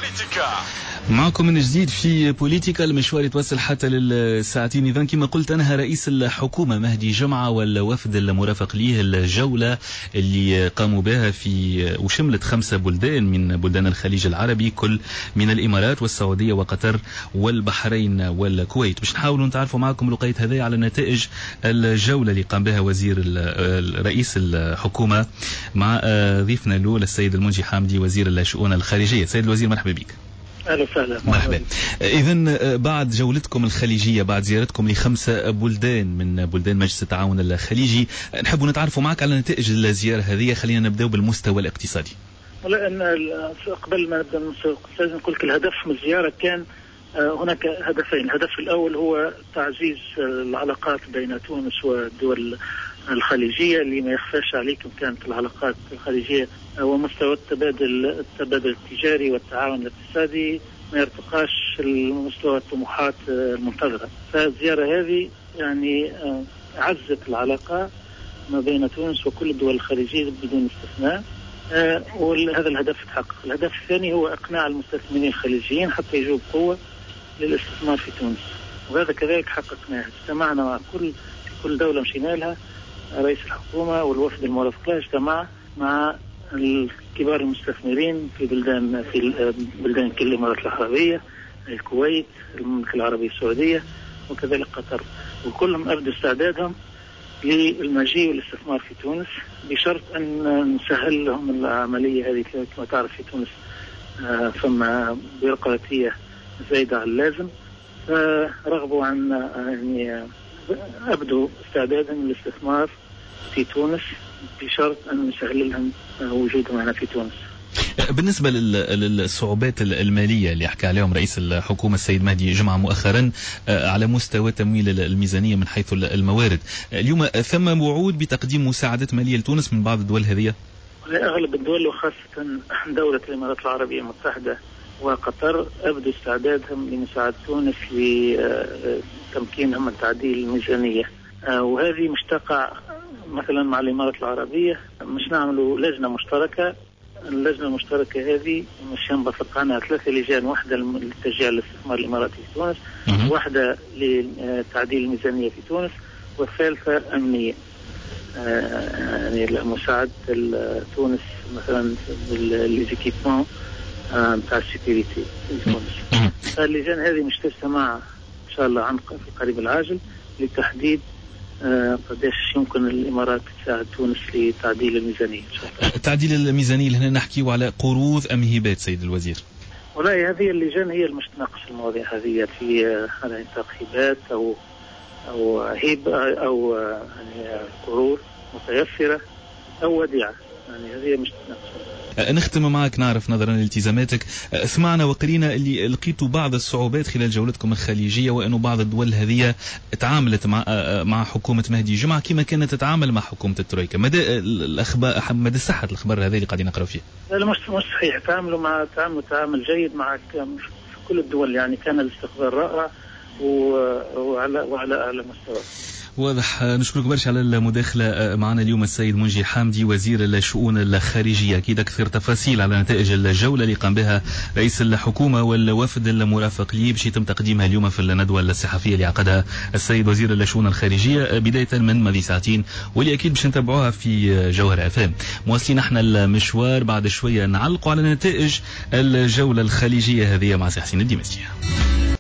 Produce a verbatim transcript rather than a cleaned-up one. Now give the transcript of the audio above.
معكم من جديد في بوليتيكا. المشوار يتوصل حتى للساعتين. إذن كما قلت أنها رئيس الحكومة مهدي جمعة والوفد المرافق ليه الجولة اللي قاموا بها في وشملت خمسة بلدان من بلدان الخليج العربي، كل من الإمارات والسعودية وقطر والبحرين والكويت، باش نحاولوا نتعرفوا معكم لقيت هذه على نتائج الجولة اللي قام بها وزير رئيس الحكومة مع ضيفنا الأول السيد المنجي حامدي وزير الشؤون الخارجية. سيد الوزير مرحبا بك. أهلا وسهلا. مرحبا. إذن بعد جولتكم الخليجية، بعد زيارتكم لخمسة بلدان من بلدان مجلس التعاون الخليجي، نحب نتعرفوا معك على نتائج الزيارة هذه. خلينا نبدأ بالمستوى الاقتصادي. لأن قبل ما نبدأ بالمستوى الاقتصادي نقول لك الهدف من الزيارة كان هناك هدفين. الهدف الأول هو تعزيز العلاقات بين تونس والدول الخليجية، اللي ما يخفاش عليكم كانت العلاقات الخليجية ومستوى التبادل التبادل التجاري والتعاون الاقتصادي ما يرتقاش المستوى الطموحات المنتظرة. فالزيارة هذه يعني عزت العلاقة ما بين تونس وكل الدول الخليجية بدون استثناء، وهذا الهدف تحقق. الهدف الثاني هو إقناع المستثمرين الخليجيين حتى يجوا بقوة للاستثمار في تونس، وهذا كذلك حققناه. اجتمعنا مع كل كل دولة مشينا لها، رئيس الحكومة والوفد المرافق له اجتمع مع الكبار المستثمرين في بلدان في بلدان كل الإمارات العربية، الكويت، المملكة العربية السعودية وكذلك قطر، وكلهم أبدوا استعدادهم للمجيء والاستثمار في تونس، بشرط أن نسهل لهم العملية هذه. كما تعرف في تونس فما بيروقراطية زايدة على اللازم، فرغبوا عن يعني أبدوا استعدادهم للاستثمار في تونس بشرط أن نسهل لهم وجودهم هنا في تونس. بالنسبة للصعوبات المالية اللي حكى عليهم رئيس الحكومة السيد مهدي جمعة مؤخرا على مستوى تمويل الميزانية من حيث الموارد، اليوم ثم وعود بتقديم مساعدات مالية لتونس من بعض الدول هذه؟ أغلب الدول وخاصة دولة الإمارات العربية المتحدة وقطر أبدوا استعدادهم لمساعدة تونس لتمكينهم من تعديل الميزانية، وهذه مشتقة مثلا مع الإمارات العربية. مش نعملوا لجنة مشتركة. اللجنة المشتركة هذه مش ينبثق عنها ثلاثة لجان، واحدة للتشجيع الاستثمار الإماراتي في تونس، واحدة لتعديل الميزانية في تونس، والثالثة أمنية، يعني مساعدة تونس مثلا بالإيكيبمون بتاع السيكوريتي في تونس. فاللجان هذه مش تجتمع إن شاء الله عن في قريب العاجل لتحديد آه قديش يمكن الإمارات تساعد تونس لتعديل الميزانية إن شاء الله. تعديل الميزانية اللي هنا نحكيه على قروض أم هبات سيد الوزير؟ والله هذه اللجان هي المتناقش المواضيع هذه في على نطاق هبات أو أو هبة أو يعني قروض متيسرة أو وديعة، يعني هذه مش تناقش. نختم معك، نعرف نظرا لالتزاماتك، سمعنا وقرينا اللي لقيتوا بعض الصعوبات خلال جولتكم الخليجية، وأنه بعض الدول هذه تعاملت مع مع حكومة مهدي جمعة كما كانت تتعامل مع حكومة الترويكا. مدى الأخبار مدى صحة الأخبار هذه اللي قاعدين نقرأ فيها؟ لا مش مش صحيح. تعاملوا مع تعامل تعامل جيد مع في كل الدول، يعني كان الاستقبال رائع وعلى وعلى أعلى مستوى. واضح. نشكرك برشا على المداخلة معنا اليوم السيد منجي حامدي وزير الشؤون الخارجية. أكيد أكثر تفاصيل على نتائج الجولة اللي قام بها رئيس الحكومة والوفد المرافق ليه باش يتم تقديمها اليوم في الندوة الصحفية اللي عقدها السيد وزير الشؤون الخارجية بداية من ماضي ساعتين، واللي أكيد باش نتابعوها في جوهر أفام. مواصلين احنا المشوار، بعد شوية نعلقوا على نتائج الجولة الخليجية هذه مع سي حسين الدمشقي.